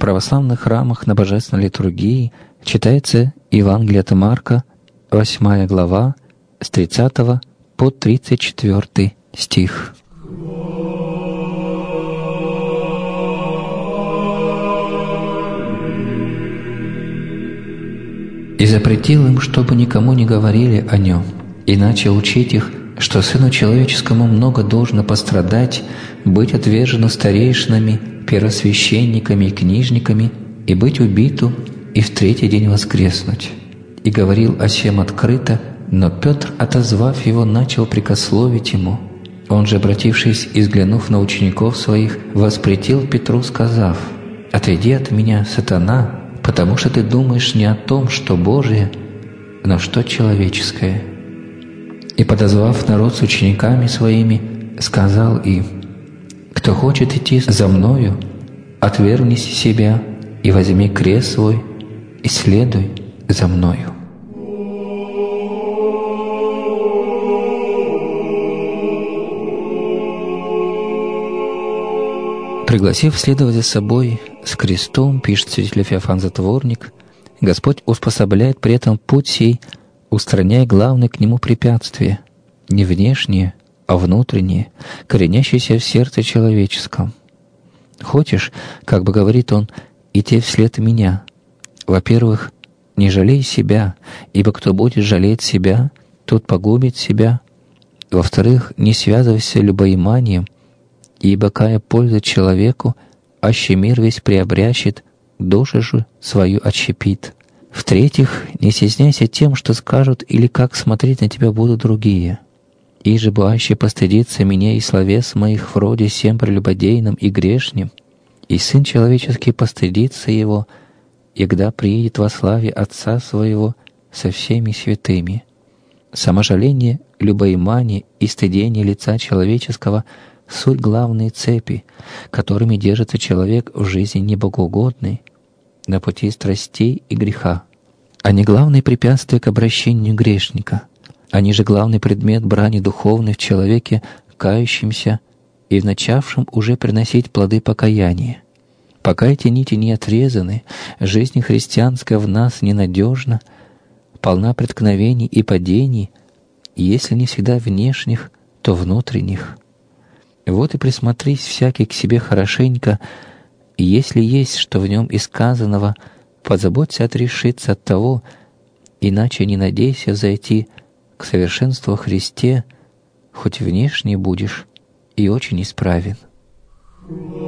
православных храмах на Божественной литургии читается Евангелие от Марка, 8 глава, с 30 по 34 стих. «И запретил им, чтобы никому не говорили о нем, и начал учить их, что Сыну Человеческому много должно пострадать, быть отвержену старейшинами, первосвященниками и книжниками, и быть убиту, и в третий день воскреснуть. И говорил о сем открыто, но Петр, отозвав его, начал прикословить ему. Он же, обратившись и взглянув на учеников своих, воспретил Петру, сказав: «Отойди от меня, сатана, потому что ты думаешь не о том, что Божие, но что человеческое». И, подозвав народ с учениками своими, сказал им: «Кто хочет идти за Мною, отвергнись себя и возьми крест свой, и следуй за Мною». Пригласив следовать за собой с крестом, пишет святитель Феофан Затворник, Господь успособляет при этом путь сей, устраняя главное к нему препятствие, не внешнее, а внутреннее, коренящееся в сердце человеческом. «Хочешь, как бы говорит он, идти вслед меня? Во-первых, не жалей себя, ибо кто будет жалеть себя, тот погубит себя. Во-вторых, не связывайся любоиманием, ибо какая польза человеку, аще мир весь приобрящет, душу же свою отщепит. В-третьих, не стесняйся тем, что скажут или как смотреть на тебя будут другие. Иже бы аще постыдиться меня и словес моих вроде всем прелюбодейным и грешним, и Сын Человеческий постыдится его, егда приедет во славе Отца Своего со всеми святыми». Саможаление, любоимание и стыдение лица человеческого — суть главные цепи, которыми держится человек в жизни небогоугодной, на пути страстей и греха. Они главные препятствия к обращению грешника. Они же главный предмет брани духовной в человеке, кающемся и начавшем уже приносить плоды покаяния. Пока эти нити не отрезаны, жизнь христианская в нас ненадежна, полна преткновений и падений, если не всегда внешних, то внутренних. Вот и присмотрись всякий к себе хорошенько, и если есть что в нем из сказанного, позаботься отрешиться от того, иначе не надейся взойти к совершенству во Христе, хоть внешне будешь и очень исправен.